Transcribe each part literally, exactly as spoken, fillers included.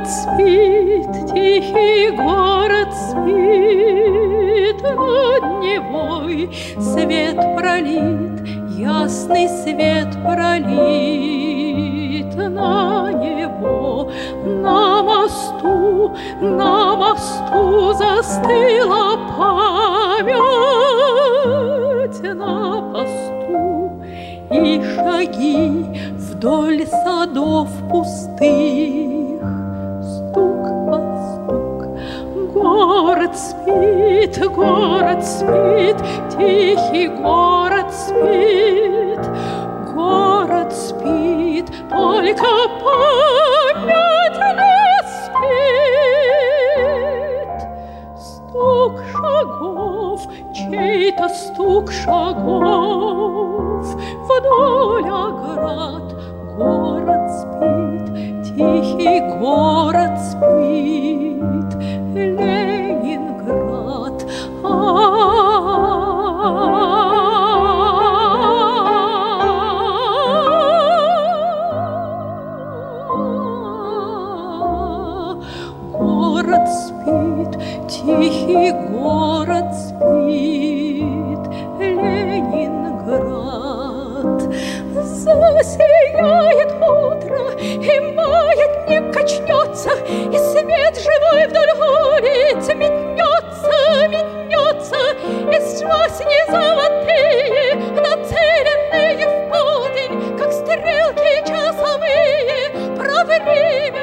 спит, тихий город спит, над Невой свет пролит, ясный свет пролит на него. На мосту, на мосту застыла память на посту, и шаги вдоль садов пустых. Стук по стук, город спит, город спит, тихий город спит, город спит, только память не спит. Стук шагов, чей-то стук шагов вдоль оград. Город спит, тихий город спит, Ленинград. Город спит, тихий город спит, Ленинград. Засияет утро, и маятник качнется, и свет живой вдоль улиц метнется, метнется, из жасни золотые, нацеленные в полдень, как стрелки часовые, про время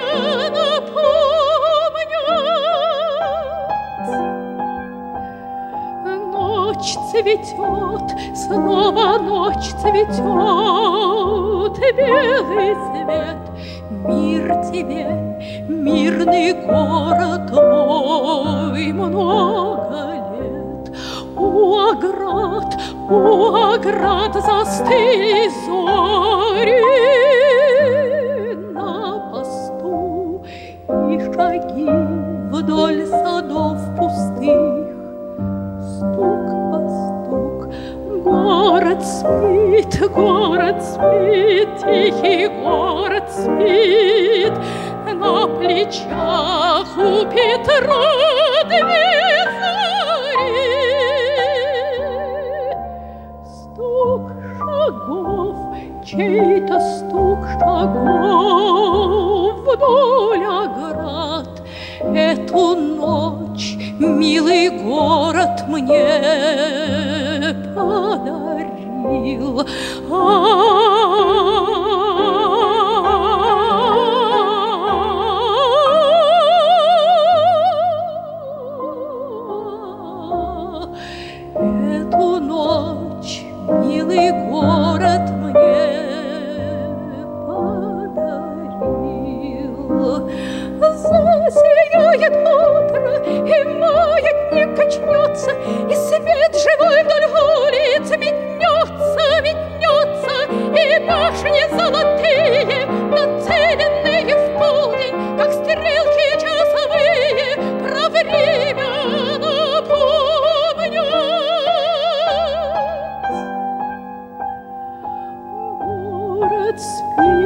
напомнят. Ночь цветет, снова ночь цветет, белый свет. Мир тебе, мирный город мой, много лет. У оград, у оград застыли зори на посту, и шаги вдоль садов пустых. Стук по стук, город спит, город спит, тихий город спит, на плечах у Петра две зари. Стук шагов, чей-то стук шагов вдоль оград. Эту ночь милый город мне подарил. Эту ночь милый город мне подарил. Засияет утро, и маятник качнется, и свет живой вдоль улиц метнется, метнется, и башни золотые, нацеленные в полдень, как стрелки часовые, про время напомнят. Город спит.